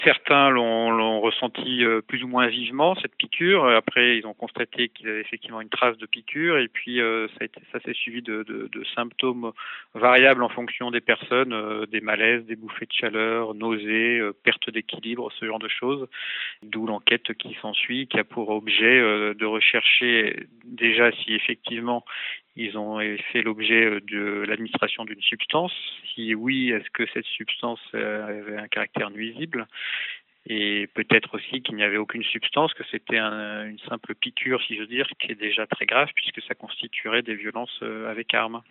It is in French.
Certains l'ont ressenti plus ou moins vivement, cette piqûre. Après, ils ont constaté qu'il y avait effectivement une trace de piqûre et puis ça s'est suivi de symptômes variables en fonction des personnes, des malaises, des bouffées de chaleur, nausées, perte d'équilibre, ce genre de choses. D'où l'enquête qui s'ensuit, qui a pour objet de rechercher déjà si effectivement ils ont fait l'objet de l'administration d'une substance. Si oui, est-ce que cette substance avait un caractère nuisible? Et peut-être aussi qu'il n'y avait aucune substance, que c'était une simple piqûre, si je veux dire, qui est déjà très grave puisque ça constituerait des violences avec armes.